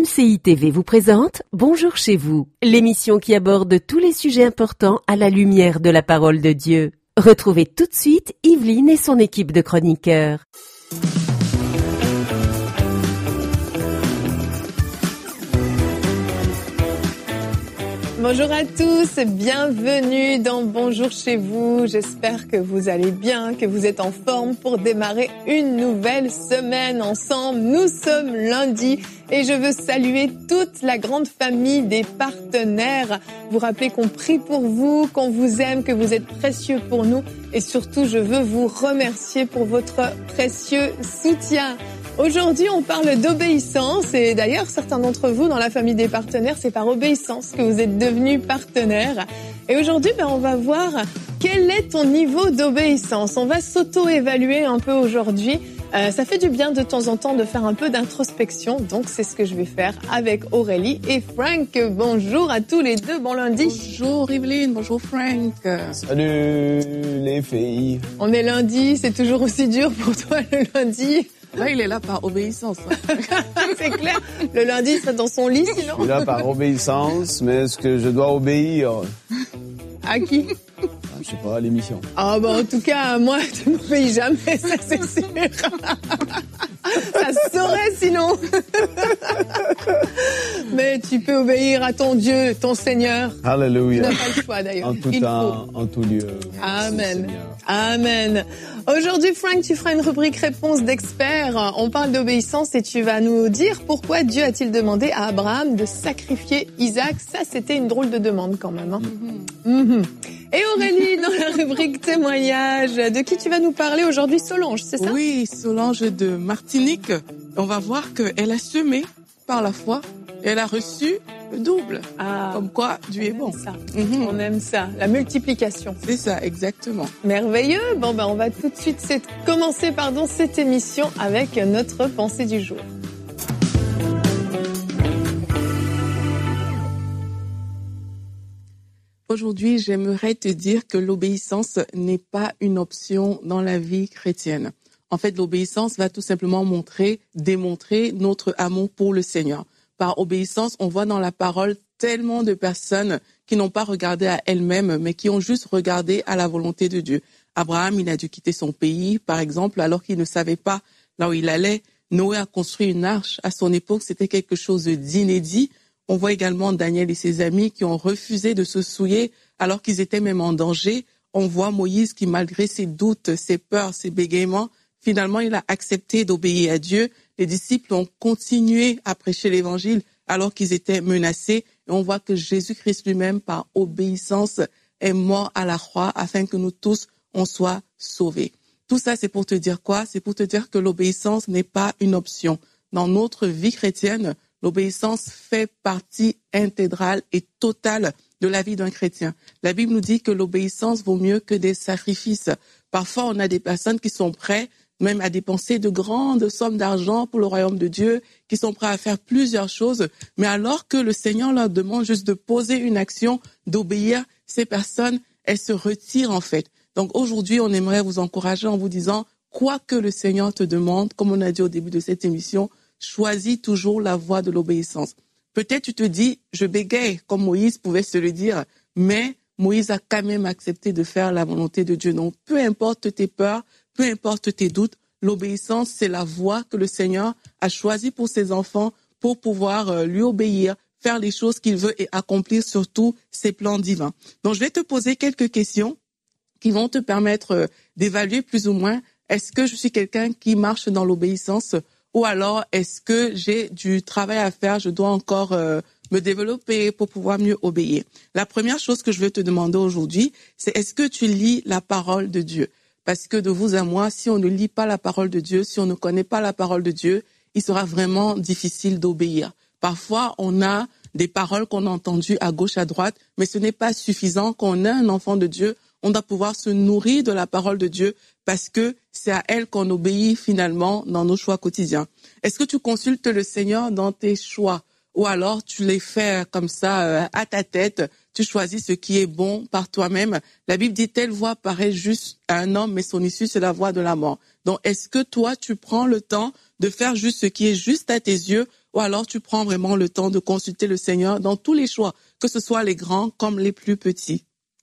MCI TV vous présente Bonjour chez vous, l'émission qui aborde tous les sujets importants à la lumière de la parole de Dieu. Retrouvez tout de suite Yveline et son équipe de chroniqueurs. Bonjour à tous, bienvenue dans Bonjour chez vous. J'espère que vous allez bien, que vous êtes en forme pour démarrer une nouvelle semaine ensemble. Nous sommes lundi et je veux saluer toute la grande famille des partenaires. Vous rappelez qu'on prie pour vous, qu'on vous aime, que vous êtes précieux pour nous et surtout je veux vous remercier pour votre précieux soutien. Aujourd'hui, on parle d'obéissance et d'ailleurs, certains d'entre vous dans la famille des partenaires, c'est par obéissance que vous êtes devenus partenaires. Et aujourd'hui, on va voir quel est ton niveau d'obéissance. On va s'auto-évaluer un peu aujourd'hui. Ça fait du bien de temps en temps de faire un peu d'introspection, donc c'est ce que je vais faire avec Aurélie et Frank. Bonjour à tous les deux, bon lundi. Bonjour Yveline, bonjour Frank. Salut les filles. On est lundi, c'est toujours aussi dur pour toi le lundi. Là, il est là par obéissance. C'est clair. Le lundi, il serait dans son lit, sinon. Je suis là par obéissance, mais est-ce que je dois obéir? À qui? Je sais pas, à l'émission. Ah en tout cas, moi, tu m'obéis jamais, ça c'est sûr. Ça se saurait sinon. Mais tu peux obéir à ton Dieu, ton Seigneur. Alléluia. Tu n'as pas le choix d'ailleurs. En tout temps, en tout lieu. Amen. Amen. Aujourd'hui, Frank, tu feras une rubrique réponse d'experts. On parle d'obéissance et tu vas nous dire pourquoi Dieu a-t-il demandé à Abraham de sacrifier Isaac. Ça, c'était une drôle de demande quand même. Et Aurélie, dans la rubrique témoignage, de qui tu vas nous parler aujourd'hui? Solange, c'est ça? Oui, Solange de Martinique. On va voir qu'elle a semé par la foi et elle a reçu le double. Ah, comme quoi, Dieu est bon. Ça. On aime ça, la multiplication. C'est ça, exactement. Merveilleux. On va tout de suite commencer cette émission avec notre pensée du jour. Aujourd'hui, j'aimerais te dire que l'obéissance n'est pas une option dans la vie chrétienne. En fait, l'obéissance va tout simplement démontrer notre amour pour le Seigneur. Par obéissance, on voit dans la parole tellement de personnes qui n'ont pas regardé à elles-mêmes, mais qui ont juste regardé à la volonté de Dieu. Abraham, il a dû quitter son pays, par exemple, alors qu'il ne savait pas là où il allait. Noé a construit une arche. À son époque, c'était quelque chose d'inédit. On voit également Daniel et ses amis qui ont refusé de se souiller alors qu'ils étaient même en danger. On voit Moïse qui, malgré ses doutes, ses peurs, ses bégaiements, finalement, il a accepté d'obéir à Dieu. Les disciples ont continué à prêcher l'évangile alors qu'ils étaient menacés. Et on voit que Jésus-Christ lui-même, par obéissance, est mort à la croix afin que nous tous, on soit sauvés. Tout ça, c'est pour te dire quoi? C'est pour te dire que l'obéissance n'est pas une option. Dans notre vie chrétienne, l'obéissance fait partie intégrale et totale de la vie d'un chrétien. La Bible nous dit que l'obéissance vaut mieux que des sacrifices. Parfois, on a des personnes qui sont prêtes même à dépenser de grandes sommes d'argent pour le royaume de Dieu, qui sont prêts à faire plusieurs choses. Mais alors que le Seigneur leur demande juste de poser une action, d'obéir, ces personnes, elles se retirent en fait. Donc aujourd'hui, on aimerait vous encourager en vous disant, quoi que le Seigneur te demande, comme on a dit au début de cette émission, choisis toujours la voie de l'obéissance. Peut-être tu te dis, je bégaye, comme Moïse pouvait se le dire, mais Moïse a quand même accepté de faire la volonté de Dieu. Donc, peu importe tes peurs, peu importe tes doutes, l'obéissance, c'est la voie que le Seigneur a choisie pour ses enfants pour pouvoir lui obéir, faire les choses qu'il veut et accomplir surtout ses plans divins. Donc, je vais te poser quelques questions qui vont te permettre d'évaluer plus ou moins, est-ce que je suis quelqu'un qui marche dans l'obéissance ou alors est-ce que j'ai du travail à faire, je dois encore me développer pour pouvoir mieux obéir. La première chose que je veux te demander aujourd'hui, c'est est-ce que tu lis la parole de Dieu? Parce que de vous à moi, si on ne lit pas la parole de Dieu, si on ne connaît pas la parole de Dieu, il sera vraiment difficile d'obéir. Parfois, on a des paroles qu'on a entendues à gauche, à droite, mais ce n'est pas suffisant. Quand on est un enfant de Dieu, on doit pouvoir se nourrir de la parole de Dieu parce que c'est à elle qu'on obéit finalement dans nos choix quotidiens. Est-ce que tu consultes le Seigneur dans tes choix? Ou alors tu les fais comme ça à ta tête, tu choisis ce qui est bon par toi-même. La Bible dit, telle voie paraît juste à un homme, mais son issue, c'est la voie de la mort. Donc, est-ce que toi, tu prends le temps de faire juste ce qui est juste à tes yeux, ou alors tu prends vraiment le temps de consulter le Seigneur dans tous les choix, que ce soit les grands comme les plus petits.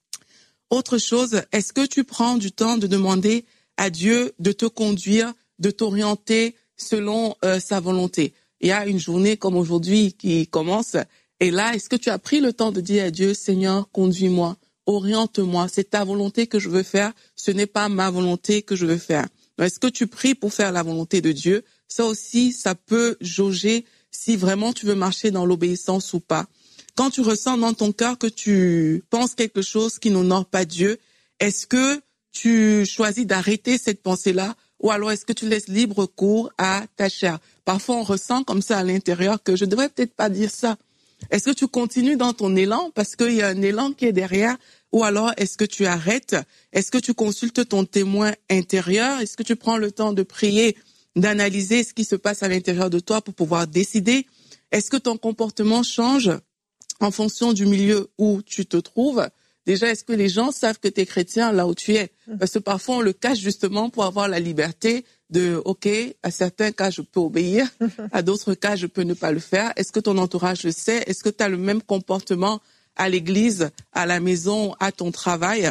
Autre chose, est-ce que tu prends du temps de demander à Dieu de te conduire, de t'orienter selon sa volonté? Il y a une journée comme aujourd'hui qui commence, et là, est-ce que tu as pris le temps de dire à Dieu, Seigneur, conduis-moi, oriente-moi, c'est ta volonté que je veux faire, ce n'est pas ma volonté que je veux faire. Donc, est-ce que tu pries pour faire la volonté de Dieu? Ça aussi, ça peut jauger si vraiment tu veux marcher dans l'obéissance ou pas. Quand tu ressens dans ton cœur que tu penses quelque chose qui n'honore pas Dieu, est-ce que tu choisis d'arrêter cette pensée-là ou alors est-ce que tu laisses libre cours à ta chair? Parfois, on ressent comme ça à l'intérieur que je devrais peut-être pas dire ça. Est-ce que tu continues dans ton élan parce qu'il y a un élan qui est derrière ou alors est-ce que tu arrêtes? Est-ce que tu consultes ton témoin intérieur? Est-ce que tu prends le temps de prier, d'analyser ce qui se passe à l'intérieur de toi pour pouvoir décider? Est-ce que ton comportement change en fonction du milieu où tu te trouves? Déjà, est-ce que les gens savent que tu es chrétien là où tu es? Parce que parfois, on le cache justement pour avoir la liberté de, OK, à certains cas, je peux obéir, à d'autres cas, je peux ne pas le faire. Est-ce que ton entourage le sait? Est-ce que tu as le même comportement à l'église, à la maison, à ton travail?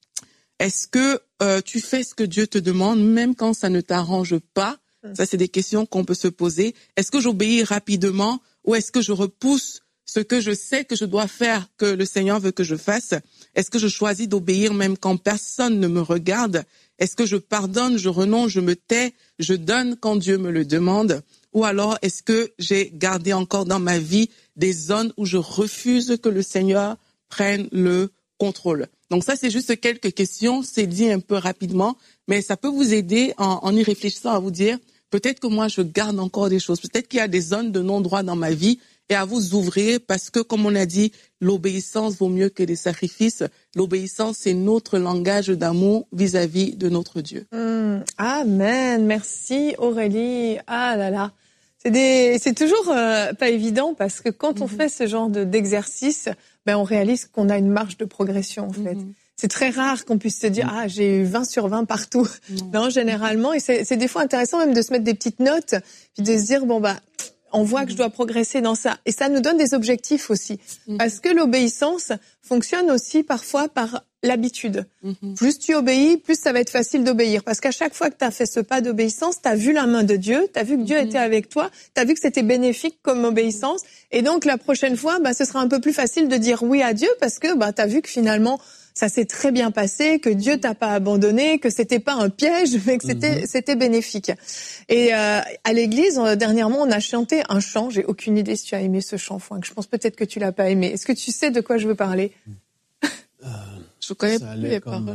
Est-ce que tu fais ce que Dieu te demande, même quand ça ne t'arrange pas? Ça, c'est des questions qu'on peut se poser. Est-ce que j'obéis rapidement ou est-ce que je repousse ce que je sais que je dois faire, que le Seigneur veut que je fasse? Est-ce que je choisis d'obéir même quand personne ne me regarde? Est-ce que je pardonne, je renonce, je me tais, je donne quand Dieu me le demande? Ou alors est-ce que j'ai gardé encore dans ma vie des zones où je refuse que le Seigneur prenne le contrôle? Donc ça, c'est juste quelques questions, c'est dit un peu rapidement, mais ça peut vous aider en y réfléchissant à vous dire, peut-être que moi je garde encore des choses, peut-être qu'il y a des zones de non-droit dans ma vie, et à vous ouvrir parce que, comme on a dit, l'obéissance vaut mieux que les sacrifices. L'obéissance, c'est notre langage d'amour vis-à-vis de notre Dieu. Amen. Merci Aurélie. Ah là là. C'est toujours pas évident parce que quand on fait ce genre d'exercice, on réalise qu'on a une marge de progression en fait. C'est très rare qu'on puisse se dire j'ai eu 20 sur 20 partout. Non, généralement, et c'est des fois intéressant même de se mettre des petites notes puis de se dire on voit que je dois progresser dans ça. Et ça nous donne des objectifs aussi. Parce que l'obéissance fonctionne aussi parfois par l'habitude. Plus tu obéis, plus ça va être facile d'obéir. Parce qu'à chaque fois que tu as fait ce pas d'obéissance, tu as vu la main de Dieu, tu as vu que Dieu était avec toi, tu as vu que c'était bénéfique comme obéissance. Et donc la prochaine fois, ce sera un peu plus facile de dire oui à Dieu parce que tu as vu que finalement, ça s'est très bien passé, que Dieu t'a pas abandonné, que c'était pas un piège, mais que c'était bénéfique. Et à l'église, dernièrement, on a chanté un chant. J'ai aucune idée si tu as aimé ce chant, Franck. Je pense peut-être que tu l'as pas aimé. Est-ce que tu sais de quoi je veux parler? Je connais plus les paroles.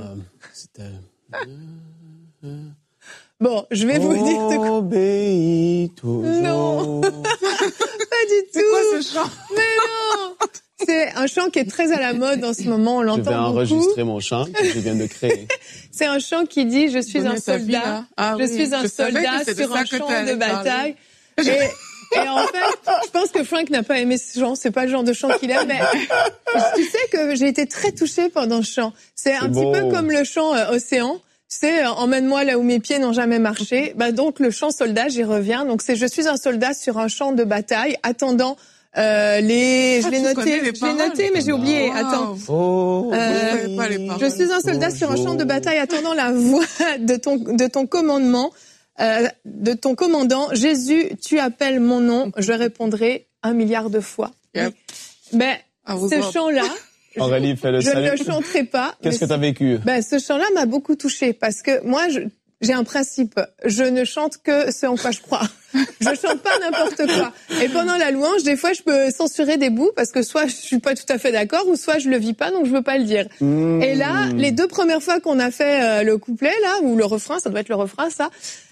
Bon, je vais vous dire de quoi. Obéis toujours. Non, pas du tout. C'est quoi ce chant? Mais non. C'est un chant qui est très à la mode en ce moment, on l'entend beaucoup. Je vais enregistrer mon chant que je viens de créer. C'est un chant qui dit « Je suis un soldat, je suis un soldat sur un champ de bataille ». Et en fait, je pense que Frank n'a pas aimé ce chant, c'est pas le genre de chant qu'il aime, mais tu sais que j'ai été très touchée pendant ce chant. C'est un petit peu comme le chant Océan. C'est emmène-moi là où mes pieds n'ont jamais marché. Donc le chant soldat, j'y reviens. Donc c'est « Je suis un soldat sur un champ de bataille, attendant ». Je l'ai noté, mais j'ai oublié. Wow. Attends. Je suis un soldat sur un champ de bataille attendant la voix de ton commandement, de ton commandant. Jésus, tu appelles mon nom, je répondrai 1 milliard de fois. Yep. Mais ce chant-là, Aurélie, fais le je ne le chanterai pas. Qu'est-ce que tu as vécu? Ce chant-là m'a beaucoup touchée parce que moi, j'ai un principe, je ne chante que ce en quoi je crois. Je chante pas n'importe quoi. Et pendant la louange, des fois, je peux censurer des bouts parce que soit je suis pas tout à fait d'accord ou soit je le vis pas, donc je veux pas le dire. Et là, les 2 premières fois qu'on a fait le couplet, là, ou le refrain, ça doit être le refrain, ça,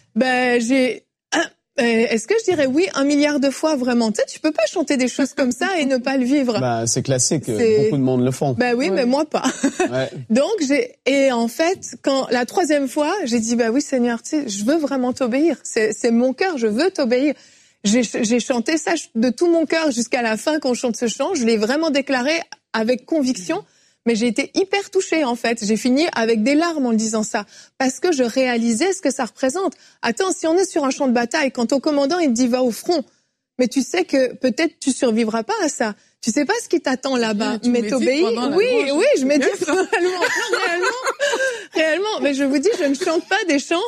est-ce que je dirais oui 1 milliard de fois vraiment? Tu sais, tu peux pas chanter des choses comme ça et ne pas le vivre. C'est classique, beaucoup de monde le font. Oui, mais moi pas. Ouais. Donc et en fait, quand la 3e fois, j'ai dit oui Seigneur, tu sais, je veux vraiment t'obéir. C'est mon cœur, je veux t'obéir. J'ai chanté ça de tout mon cœur jusqu'à la fin quand on chante ce chant. Je l'ai vraiment déclaré avec conviction. Mais j'ai été hyper touchée, en fait. J'ai fini avec des larmes en le disant ça. Parce que je réalisais ce que ça représente. Attends, si on est sur un champ de bataille, quand ton commandant, il te dit va au front. mais tu sais que peut-être tu survivras pas à ça. Tu sais pas ce qui t'attend là-bas, mais t'obéis. Oui, je médite réellement. Mais je vous dis, je ne chante pas des chants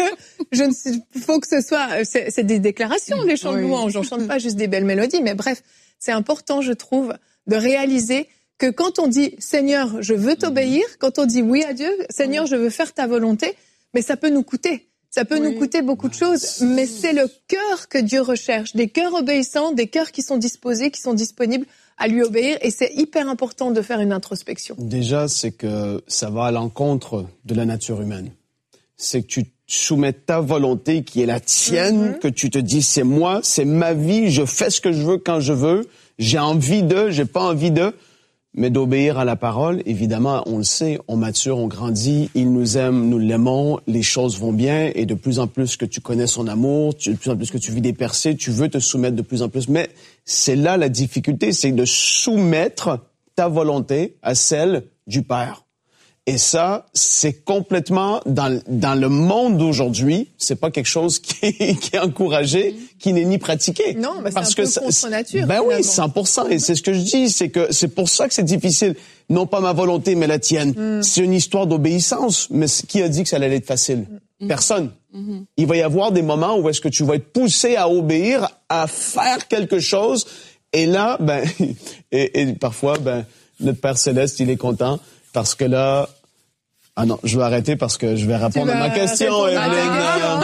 faut que ce soit, c'est des déclarations, les chants de louange. J'en chante pas juste des belles mélodies, mais bref, c'est important, je trouve, de réaliser que quand on dit Seigneur, je veux t'obéir, quand on dit oui à Dieu, Seigneur, je veux faire ta volonté, mais ça peut nous coûter. Ça peut nous coûter beaucoup de choses, mais c'est le cœur que Dieu recherche, des cœurs obéissants, des cœurs qui sont disposés, qui sont disponibles à lui obéir, et c'est hyper important de faire une introspection. Déjà, c'est que ça va à l'encontre de la nature humaine. C'est que tu soumets ta volonté qui est la tienne, que tu te dis c'est moi, c'est ma vie, je fais ce que je veux quand je veux, j'ai envie de, j'ai pas envie de. Mais d'obéir à la parole, évidemment, on le sait, on mature, on grandit, il nous aime, nous l'aimons, les choses vont bien, et de plus en plus que tu connais son amour, de plus en plus que tu vis des percées, tu veux te soumettre de plus en plus. Mais c'est là la difficulté, c'est de soumettre ta volonté à celle du Père. Et ça, c'est complètement dans le monde d'aujourd'hui, c'est pas quelque chose qui est encouragé, qui n'est ni pratiqué. Non, parce c'est un peu contre nature. Ben oui, 100%. Et c'est ce que je dis, c'est que c'est pour ça que c'est difficile. Non pas ma volonté, mais la tienne. C'est une histoire d'obéissance. Mais qui a dit que ça allait être facile? Personne. Il va y avoir des moments où est-ce que tu vas être poussé à obéir, à faire quelque chose. Et là, et parfois, notre Père Céleste, il est content. Parce que là, non, je vais arrêter parce que je vais répondre à ma question, Evelyne.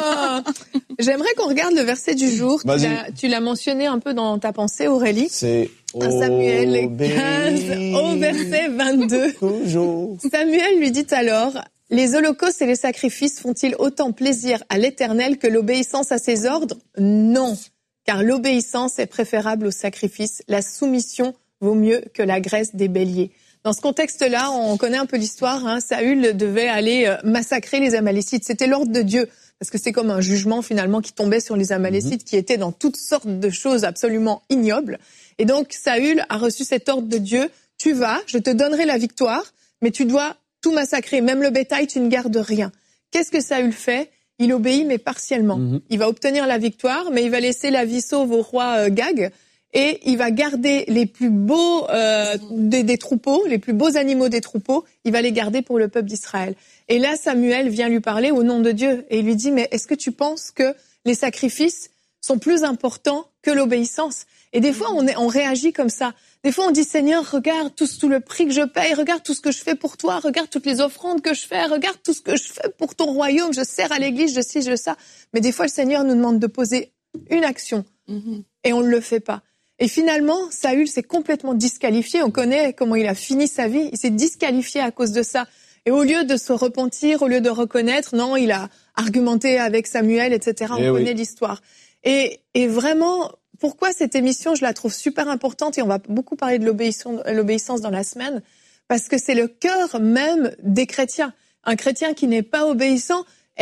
J'aimerais qu'on regarde le verset du jour. Tu l'as mentionné un peu dans ta pensée, Aurélie. C'est Samuel 15, au verset 22. Toujours. Samuel lui dit alors, « Les holocaustes et les sacrifices font-ils autant plaisir à l'Éternel que l'obéissance à ses ordres? Non, car l'obéissance est préférable au sacrifice. La soumission vaut mieux que la graisse des béliers. » Dans ce contexte-là, on connaît un peu l'histoire. Saül devait aller massacrer les Amalécites. C'était l'ordre de Dieu, parce que c'est comme un jugement finalement qui tombait sur les Amalécites, qui étaient dans toutes sortes de choses absolument ignobles. Et donc Saül a reçu cet ordre de Dieu. Tu vas, je te donnerai la victoire, mais tu dois tout massacrer. Même le bétail, tu ne gardes rien. Qu'est-ce que Saül fait? Il obéit, mais partiellement. Il va obtenir la victoire, mais il va laisser la vie sauve au roi Gag. Et il va garder les plus beaux des troupeaux, les plus beaux animaux des troupeaux, il va les garder pour le peuple d'Israël. Et là, Samuel vient lui parler au nom de Dieu. Et il lui dit, mais est-ce que tu penses que les sacrifices sont plus importants que l'obéissance? Et des fois, on réagit comme ça. Des fois, on dit, Seigneur, regarde tout le prix que je paye, regarde tout ce que je fais pour toi, regarde toutes les offrandes que je fais, regarde tout ce que je fais pour ton royaume, je sers à l'église, je ci, je ça. Mais des fois, le Seigneur nous demande de poser une action et on ne le fait pas. Et finalement, Saül s'est complètement disqualifié. On connaît comment il a fini sa vie. Il s'est disqualifié à cause de ça. Et au lieu de se repentir, au lieu de reconnaître, non, il a argumenté avec Samuel, etc. On connaît l'histoire. Et vraiment, pourquoi cette émission, je la trouve super importante, et on va beaucoup parler de l'obéissance dans la semaine, parce que c'est le cœur même des chrétiens. Un chrétien qui n'est pas obéissant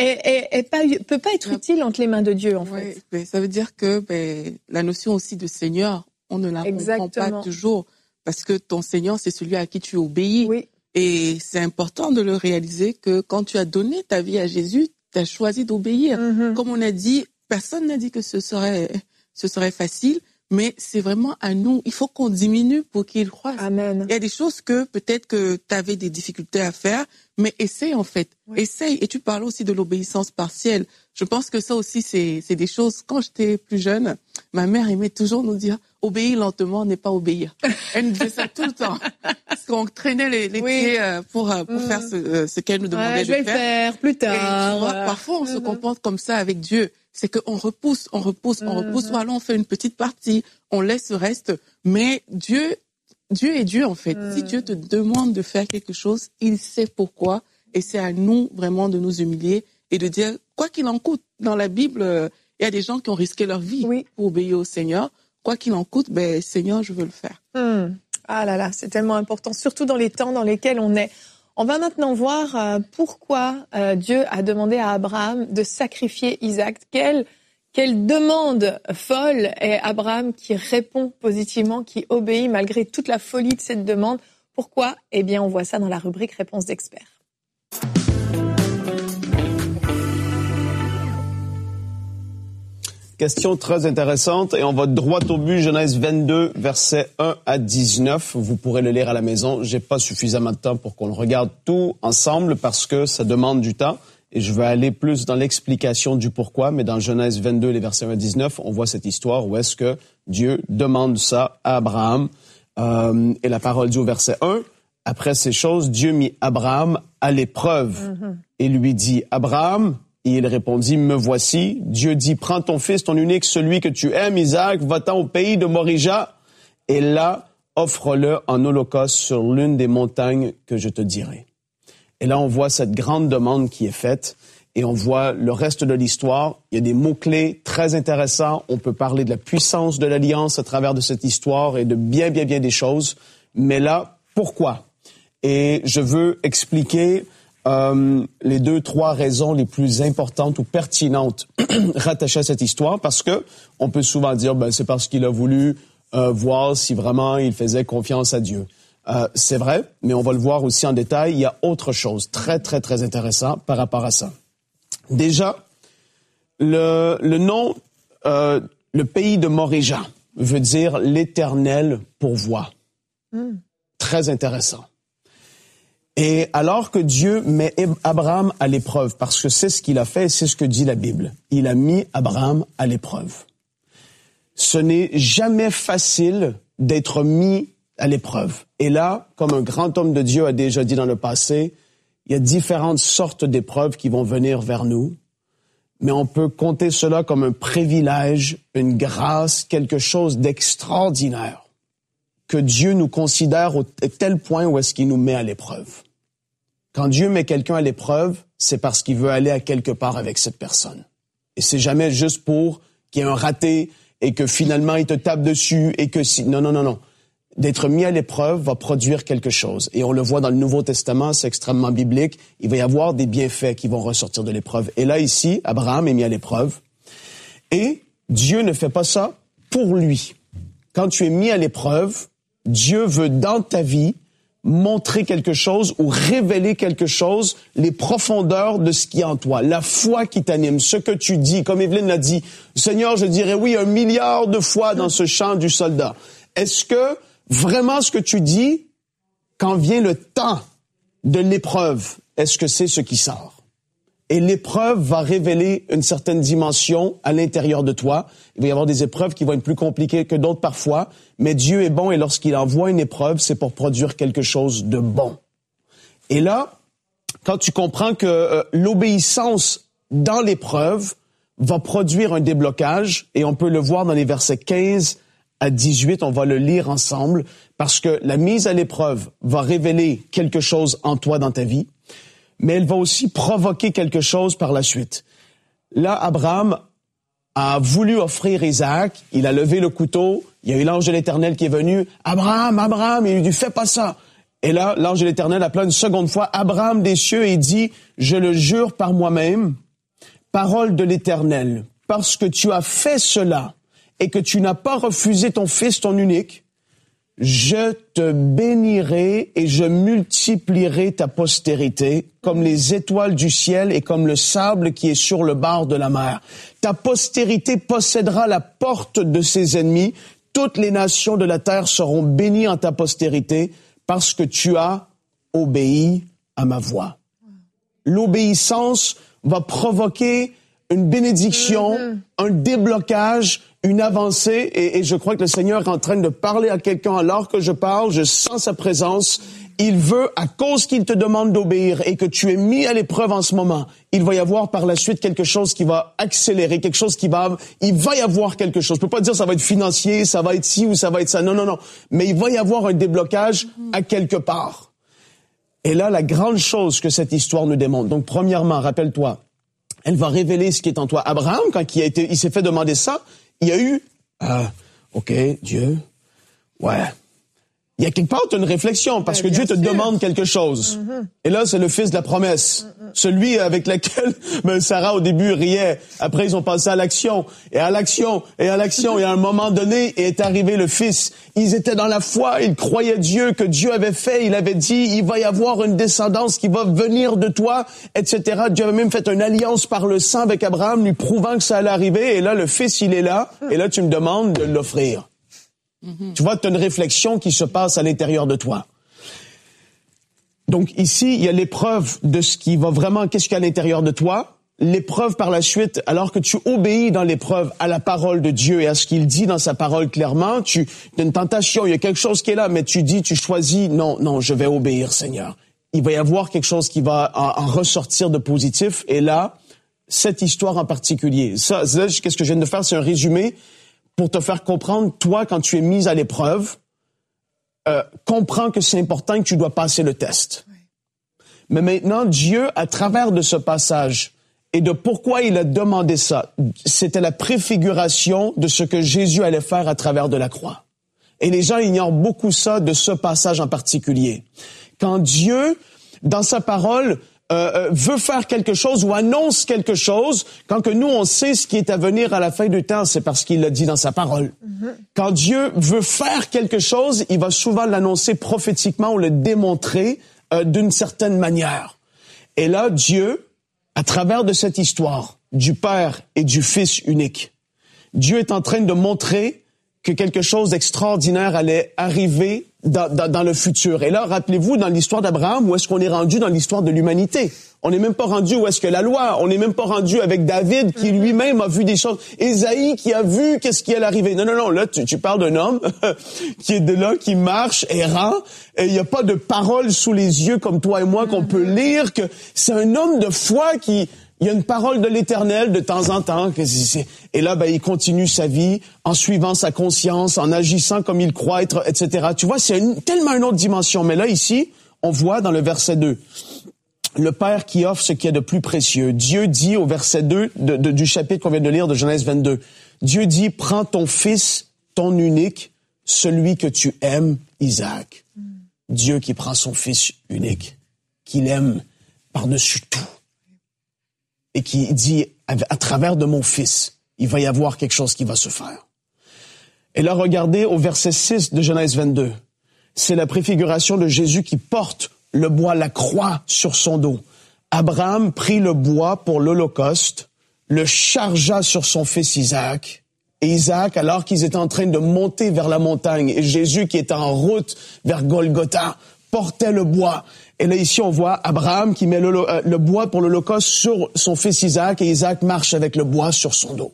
peut pas être utile entre les mains de Dieu, en fait. Mais ça veut dire que la notion aussi de Seigneur, on ne la comprend pas toujours, parce que ton Seigneur, c'est celui à qui tu obéis. Oui. Et c'est important de le réaliser que quand tu as donné ta vie à Jésus, tu as choisi d'obéir. Comme on a dit, personne n'a dit que ce serait facile, mais c'est vraiment à nous. Il faut qu'on diminue pour qu'il croisse. Amen. Il y a des choses que peut-être que tu avais des difficultés à faire, mais essaye en fait. Oui. Essaye. Et tu parles aussi de l'obéissance partielle. Je pense que ça aussi, c'est des choses. Quand j'étais plus jeune, ma mère aimait toujours nous dire « obéir lentement n'est pas obéir ». Elle nous disait ça tout le temps. Parce qu'on traînait les pieds pour faire ce qu'elle nous demandait de faire. Je vais le faire plus tard. Et tu vois, parfois, on se comporte comme ça avec Dieu. C'est qu'on repousse, ou alors on fait une petite partie, on laisse le reste. Mais Dieu est Dieu, en fait. Si Dieu te demande de faire quelque chose, il sait pourquoi. Et c'est à nous, vraiment, de nous humilier et de dire, quoi qu'il en coûte. Dans la Bible, il y a des gens qui ont risqué leur vie pour obéir au Seigneur. Quoi qu'il en coûte, Seigneur, je veux le faire. Ah là là, c'est tellement important, surtout dans les temps dans lesquels on est. On va maintenant voir pourquoi Dieu a demandé à Abraham de sacrifier Isaac. Quelle demande folle est Abraham qui répond positivement, qui obéit malgré toute la folie de cette demande. Pourquoi? Eh bien, on voit ça dans la rubrique Réponse d'experts. Question très intéressante et on va droit au but. Genèse 22, versets 1 à 19. Vous pourrez le lire à la maison. J'ai pas suffisamment de temps pour qu'on le regarde tout ensemble parce que ça demande du temps et je vais aller plus dans l'explication du pourquoi. Mais dans Genèse 22, les versets 1 à 19, on voit cette histoire où est-ce que Dieu demande ça à Abraham. Et la parole dit au verset 1, « Après ces choses, Dieu mit Abraham à l'épreuve et lui dit, « Abraham ?» Et il répondit, « Me voici. » Dieu dit, « Prends ton fils, ton unique, celui que tu aimes, Isaac, va-t'en au pays de Morija, et là, offre-le en holocauste sur l'une des montagnes que je te dirai. » Et là, on voit cette grande demande qui est faite, et on voit le reste de l'histoire. Il y a des mots-clés très intéressants. On peut parler de la puissance de l'Alliance à travers de cette histoire et de bien des choses. Mais là, pourquoi? Et je veux expliquer les 2-3 raisons les plus importantes ou pertinentes rattachées à cette histoire, parce que on peut souvent dire c'est parce qu'il a voulu voir si vraiment il faisait confiance à Dieu. C'est vrai, mais on va le voir aussi en détail. Il y a autre chose très intéressant par rapport à ça. Déjà, le nom, le pays de Morija veut dire l'Éternel pourvoit. Très intéressant. Et alors que Dieu met Abraham à l'épreuve, parce que c'est ce qu'il a fait et c'est ce que dit la Bible, il a mis Abraham à l'épreuve. Ce n'est jamais facile d'être mis à l'épreuve. Et là, comme un grand homme de Dieu a déjà dit dans le passé, il y a différentes sortes d'épreuves qui vont venir vers nous, mais on peut compter cela comme un privilège, une grâce, quelque chose d'extraordinaire, que Dieu nous considère au tel point où est-ce qu'il nous met à l'épreuve. Quand Dieu met quelqu'un à l'épreuve, c'est parce qu'il veut aller à quelque part avec cette personne. Et c'est jamais juste pour qu'il y ait un raté et que finalement il te tape dessus et que si... Non. D'être mis à l'épreuve va produire quelque chose. Et on le voit dans le Nouveau Testament, c'est extrêmement biblique. Il va y avoir des bienfaits qui vont ressortir de l'épreuve. Et là, ici, Abraham est mis à l'épreuve. Et Dieu ne fait pas ça pour lui. Quand tu es mis à l'épreuve, Dieu veut dans ta vie montrer quelque chose ou révéler quelque chose, les profondeurs de ce qui est en toi, la foi qui t'anime, ce que tu dis. Comme Evelyne l'a dit, Seigneur, je dirais oui 1 milliard de fois dans ce chant du soldat. Est-ce que vraiment ce que tu dis, quand vient le temps de l'épreuve, est-ce que c'est ce qui sort? Et l'épreuve va révéler une certaine dimension à l'intérieur de toi. Il va y avoir des épreuves qui vont être plus compliquées que d'autres parfois, mais Dieu est bon et lorsqu'il envoie une épreuve, c'est pour produire quelque chose de bon. Et là, quand tu comprends que l'obéissance dans l'épreuve va produire un déblocage, et on peut le voir dans les versets 15 à 18, on va le lire ensemble, parce que la mise à l'épreuve va révéler quelque chose en toi dans ta vie, mais elle va aussi provoquer quelque chose par la suite. Là, Abraham a voulu offrir Isaac, il a levé le couteau, il y a eu l'ange de l'Éternel qui est venu, « Abraham, » il lui dit « Fais pas ça !» Et là, l'ange de l'Éternel appela une seconde fois Abraham des cieux et dit « Je le jure par moi-même, parole de l'Éternel, parce que tu as fait cela et que tu n'as pas refusé ton fils, ton unique, je te bénirai et je multiplierai ta postérité comme les étoiles du ciel et comme le sable qui est sur le bord de la mer. Ta postérité possédera la porte de ses ennemis. Toutes les nations de la terre seront bénies en ta postérité parce que tu as obéi à ma voix. » L'obéissance va provoquer une bénédiction, un déblocage, une avancée, et je crois que le Seigneur est en train de parler à quelqu'un alors que je parle, je sens sa présence. Il veut, à cause qu'il te demande d'obéir et que tu es mis à l'épreuve en ce moment, il va y avoir par la suite quelque chose qui va accélérer, quelque chose il va y avoir quelque chose. Je peux pas dire ça va être financier, ça va être ci ou ça va être ça. Non. Mais il va y avoir un déblocage à quelque part. Et là, la grande chose que cette histoire nous démontre. Donc, premièrement, rappelle-toi, elle va révéler ce qui est en toi. Abraham, quand il s'est fait demander ça, il y a eu, OK, Dieu, ouais, il y a quelque part, tu as une réflexion, parce que Dieu te demande quelque chose. Et là, c'est le fils de la promesse. Celui avec lequel Sarah, au début, riait. Après, ils ont passé à l'action, et à l'action, et à l'action. Et à un moment donné, est arrivé le fils. Ils étaient dans la foi, ils croyaient Dieu, que Dieu avait fait. Il avait dit, il va y avoir une descendance qui va venir de toi, etc. Dieu avait même fait une alliance par le sang avec Abraham, lui prouvant que ça allait arriver. Et là, le fils, il est là. Et là, tu me demandes de l'offrir. Tu vois, tu as une réflexion qui se passe à l'intérieur de toi. Donc ici, il y a l'épreuve de ce qui va vraiment, qu'est-ce qu'il y a à l'intérieur de toi. L'épreuve par la suite, alors que tu obéis dans l'épreuve à la parole de Dieu et à ce qu'il dit dans sa parole clairement, tu as une tentation, il y a quelque chose qui est là, mais tu choisis, non, je vais obéir, Seigneur. Il va y avoir quelque chose qui va en ressortir de positif. Et là, cette histoire en particulier, ça, qu'est-ce que je viens de faire, c'est un résumé pour te faire comprendre, toi, quand tu es mis à l'épreuve, comprends que c'est important que tu dois passer le test. Oui. Mais maintenant, Dieu, à travers de ce passage, et de pourquoi il a demandé ça, c'était la préfiguration de ce que Jésus allait faire à travers de la croix. Et les gens ignorent beaucoup ça de ce passage en particulier. Quand Dieu, dans sa parole, veut faire quelque chose ou annonce quelque chose, quand que nous, on sait ce qui est à venir à la fin du temps, c'est parce qu'il l'a dit dans sa parole. Quand Dieu veut faire quelque chose, il va souvent l'annoncer prophétiquement ou le démontrer d'une certaine manière. Et là, Dieu, à travers de cette histoire du Père et du Fils unique, Dieu est en train de montrer que quelque chose d'extraordinaire allait arriver dans le futur. Et là, rappelez-vous, dans l'histoire d'Abraham, où est-ce qu'on est rendu dans l'histoire de l'humanité? On n'est même pas rendu où est-ce que la loi, on n'est même pas rendu avec David qui lui-même a vu des choses. Ésaïe qui a vu qu'est-ce qui allait arriver. Non, là, tu parles d'un homme qui est de là, qui marche, errant, et il n'y a pas de parole sous les yeux comme toi et moi qu'on peut lire, que c'est un homme de foi il y a une parole de l'Éternel de temps en temps. Et là, il continue sa vie en suivant sa conscience, en agissant comme il croit être, etc. Tu vois, c'est tellement une autre dimension. Mais là, ici, on voit dans le verset 2, le Père qui offre ce qui est de plus précieux. Dieu dit au verset 2 du chapitre qu'on vient de lire de Genèse 22, Dieu dit, prends ton fils, ton unique, celui que tu aimes, Isaac. Dieu qui prend son fils unique, qu'il aime par-dessus tout. Et qui dit, à travers de mon fils, il va y avoir quelque chose qui va se faire. Et là, regardez au verset 6 de Genèse 22. C'est la préfiguration de Jésus qui porte le bois, la croix sur son dos. Abraham prit le bois pour l'Holocauste, le chargea sur son fils Isaac. Et Isaac, alors qu'ils étaient en train de monter vers la montagne, et Jésus qui était en route vers Golgotha, portait le bois. Et là, ici, on voit Abraham qui met le bois pour l'Holocauste sur son fils Isaac, et Isaac marche avec le bois sur son dos.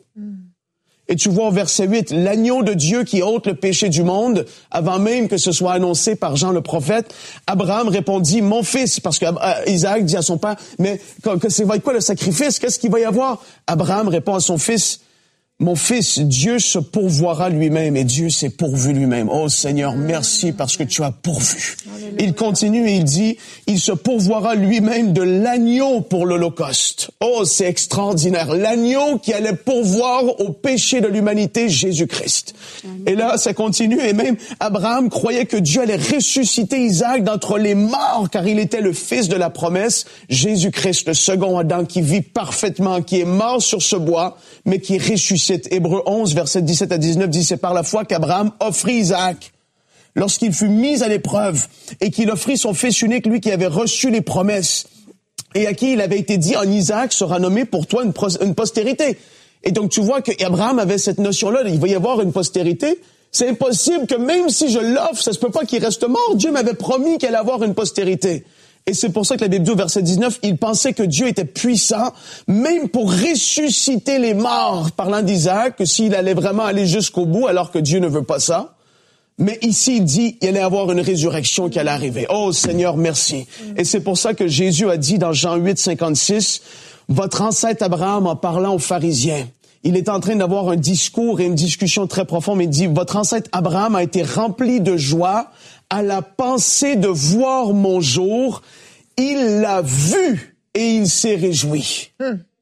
Et tu vois au verset 8, l'agneau de Dieu qui ôte le péché du monde, avant même que ce soit annoncé par Jean le prophète, Abraham répondit, mon fils, parce que Isaac dit à son père, mais ça va être quoi le sacrifice? Qu'est-ce qu'il va y avoir? Abraham répond à son fils, mon fils, Dieu se pourvoira lui-même, et Dieu s'est pourvu lui-même. Oh Seigneur, merci parce que tu as pourvu. Alléluia. Il continue et il dit, il se pourvoira lui-même de l'agneau pour l'Holocauste. Oh, c'est extraordinaire. L'agneau qui allait pourvoir au péché de l'humanité, Jésus-Christ. Et là, ça continue, et même Abraham croyait que Dieu allait ressusciter Isaac d'entre les morts, car il était le fils de la promesse, Jésus-Christ, le second Adam, qui vit parfaitement, qui est mort sur ce bois, mais qui ressuscite. Hébreux 11, versets 17 à 19 dit, c'est par la foi qu'Abraham offrit Isaac. Lorsqu'il fut mis à l'épreuve et qu'il offrit son fils unique, lui qui avait reçu les promesses et à qui il avait été dit, en Isaac sera nommé pour toi une postérité. Et donc tu vois qu'Abraham avait cette notion-là, il va y avoir une postérité. C'est impossible que même si je l'offre, ça se peut pas qu'il reste mort. Dieu m'avait promis qu'il allait avoir une postérité. Et c'est pour ça que la Bible dit au verset 19, il pensait que Dieu était puissant, même pour ressusciter les morts, parlant d'Isaac, que s'il allait vraiment aller jusqu'au bout, alors que Dieu ne veut pas ça. Mais ici, il dit, il allait avoir une résurrection qui allait arriver. Oh Seigneur, merci. Et c'est pour ça que Jésus a dit dans Jean 8, 56, votre ancêtre Abraham, en parlant aux pharisiens, il est en train d'avoir un discours et une discussion très profonde, mais il dit, votre ancêtre Abraham a été rempli de joie à la pensée de voir mon jour. Il l'a vu et il s'est réjoui.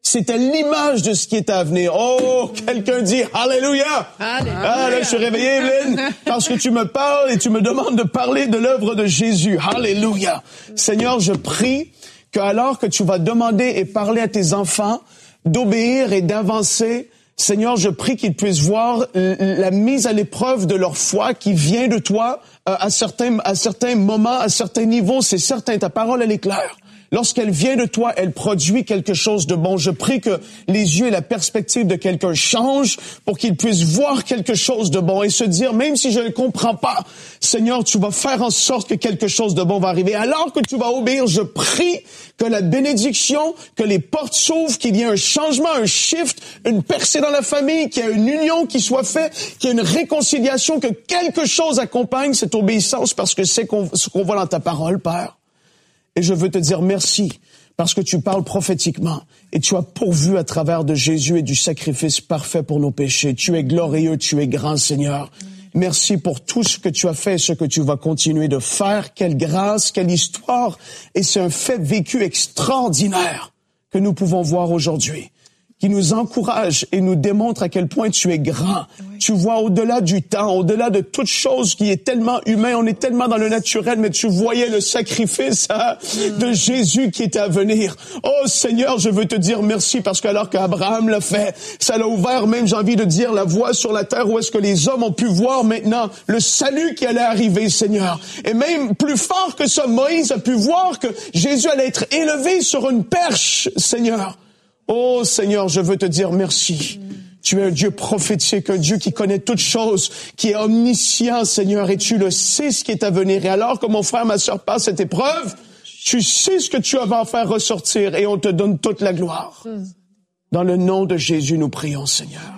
C'était l'image de ce qui était à venir. Oh, quelqu'un dit Alléluia. Ah, là, je suis réveillé, Evelyne, parce que tu me parles et tu me demandes de parler de l'œuvre de Jésus. Alléluia. Seigneur, je prie que alors que tu vas demander et parler à tes enfants d'obéir et d'avancer, Seigneur, je prie qu'ils puissent voir la mise à l'épreuve de leur foi qui vient de toi à certains moments, à certains niveaux. C'est certain, ta parole, elle est claire. Lorsqu'elle vient de toi, elle produit quelque chose de bon. Je prie que les yeux et la perspective de quelqu'un changent pour qu'il puisse voir quelque chose de bon et se dire, même si je ne comprends pas, Seigneur, tu vas faire en sorte que quelque chose de bon va arriver. Alors que tu vas obéir, je prie que la bénédiction, que les portes s'ouvrent, qu'il y ait un changement, un shift, une percée dans la famille, qu'il y ait une union qui soit faite, qu'il y ait une réconciliation, que quelque chose accompagne cette obéissance parce que c'est ce qu'on voit dans ta parole, Père. Et je veux te dire merci parce que tu parles prophétiquement et tu as pourvu à travers de Jésus et du sacrifice parfait pour nos péchés. Tu es glorieux, tu es grand, Seigneur. Merci pour tout ce que tu as fait et ce que tu vas continuer de faire. Quelle grâce, quelle histoire. Et c'est un fait vécu extraordinaire que nous pouvons voir aujourd'hui, qui nous encourage et nous démontre à quel point tu es grand. Oui. Tu vois au-delà du temps, au-delà de toute chose qui est tellement humain, on est tellement dans le naturel, mais tu voyais le sacrifice de Jésus qui était à venir. Oh Seigneur, je veux te dire merci parce que alors qu'Abraham l'a fait, ça l'a ouvert même, j'ai envie de dire, la voie sur la terre où est-ce que les hommes ont pu voir maintenant le salut qui allait arriver, Seigneur. Et même plus fort que ça, Moïse a pu voir que Jésus allait être élevé sur une perche, Seigneur. Oh Seigneur, je veux te dire merci. Tu es un Dieu prophétique, un Dieu qui connaît toutes choses, qui est omniscient, Seigneur, et tu le sais ce qui est à venir. Et alors que mon frère, ma sœur passe cette épreuve, tu sais ce que tu vas en faire ressortir et on te donne toute la gloire. Dans le nom de Jésus, nous prions, Seigneur.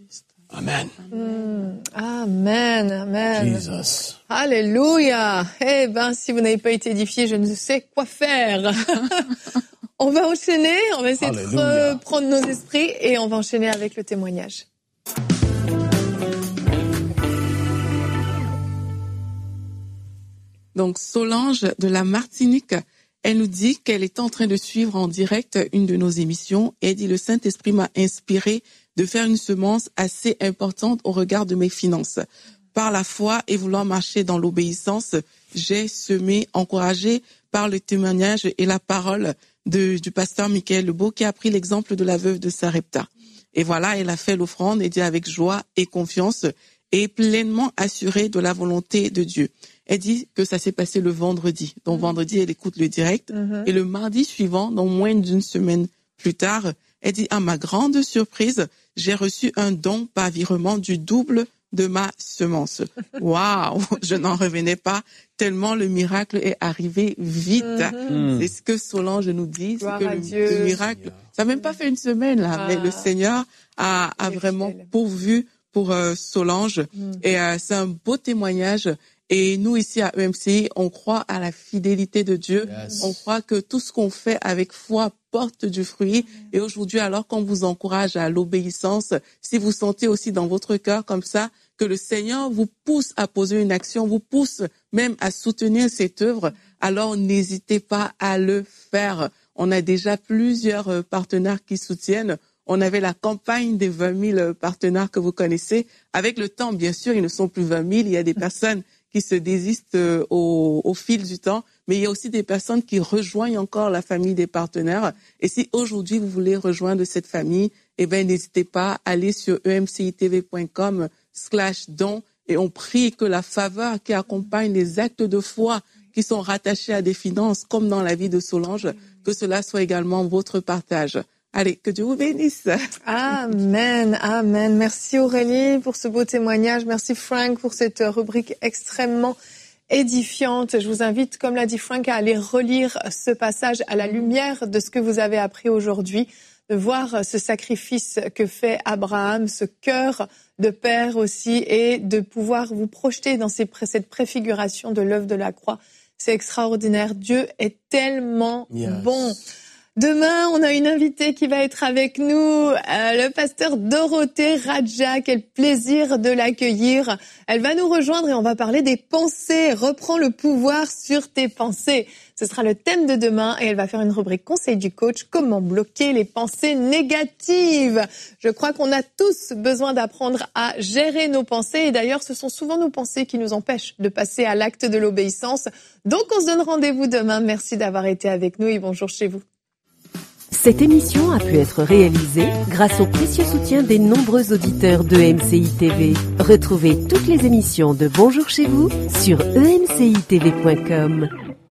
Amen. Amen, amen. Jesus. Alléluia. Eh ben, si vous n'avez pas été édifié, je ne sais quoi faire. On va enchaîner, on va essayer de reprendre nos esprits et on va enchaîner avec le témoignage. Donc Solange de la Martinique, elle nous dit qu'elle est en train de suivre en direct une de nos émissions et elle dit « Le Saint-Esprit m'a inspiré de faire une semence assez importante au regard de mes finances. Par la foi et voulant marcher dans l'obéissance, j'ai semé, encouragé par le témoignage et la parole du pasteur Michael Lebeau qui a pris l'exemple de la veuve de Sarepta. Et voilà, elle a fait l'offrande et dit avec joie et confiance et pleinement assurée de la volonté de Dieu. Elle dit que ça s'est passé le vendredi. Donc vendredi, elle écoute le direct. Et le mardi suivant, donc moins d'une semaine plus tard, elle dit à ma grande surprise, j'ai reçu un don par virement du double de ma semence. Waouh, je n'en revenais pas tellement le miracle est arrivé vite. C'est ce que Solange nous dit, c'est que le miracle, ça n'a même pas fait une semaine là, mais le Seigneur a vraiment pourvu pour Solange et c'est un beau témoignage. Et nous, ici à EMCI, on croit à la fidélité de Dieu. Yes. On croit que tout ce qu'on fait avec foi porte du fruit. Et aujourd'hui, alors qu'on vous encourage à l'obéissance, si vous sentez aussi dans votre cœur comme ça, que le Seigneur vous pousse à poser une action, vous pousse même à soutenir cette œuvre, alors n'hésitez pas à le faire. On a déjà plusieurs partenaires qui soutiennent. On avait la campagne des 20 000 partenaires que vous connaissez. Avec le temps, bien sûr, ils ne sont plus 20 000. Il y a des personnes qui se désistent au fil du temps, mais il y a aussi des personnes qui rejoignent encore la famille des partenaires. Et si aujourd'hui vous voulez rejoindre cette famille, eh ben n'hésitez pas à aller sur emcitv.com/don et on prie que la faveur qui accompagne les actes de foi qui sont rattachés à des finances, comme dans la vie de Solange, que cela soit également votre partage. Allez, que Dieu vous bénisse. Amen, amen. Merci Aurélie pour ce beau témoignage. Merci Frank pour cette rubrique extrêmement édifiante. Je vous invite, comme l'a dit Frank, à aller relire ce passage à la lumière de ce que vous avez appris aujourd'hui, de voir ce sacrifice que fait Abraham, ce cœur de père aussi, et de pouvoir vous projeter dans cette préfiguration de l'œuvre de la croix. C'est extraordinaire. Dieu est tellement bon. Demain, on a une invitée qui va être avec nous, le pasteur Dorothée Radja. Quel plaisir de l'accueillir. Elle va nous rejoindre et on va parler des pensées. Reprends le pouvoir sur tes pensées. Ce sera le thème de demain et elle va faire une rubrique conseil du coach, comment bloquer les pensées négatives. Je crois qu'on a tous besoin d'apprendre à gérer nos pensées et d'ailleurs, ce sont souvent nos pensées qui nous empêchent de passer à l'acte de l'obéissance. Donc, on se donne rendez-vous demain. Merci d'avoir été avec nous et bonjour chez vous. Cette émission a pu être réalisée grâce au précieux soutien des nombreux auditeurs de MCI TV. Retrouvez toutes les émissions de Bonjour chez vous sur emcitv.com.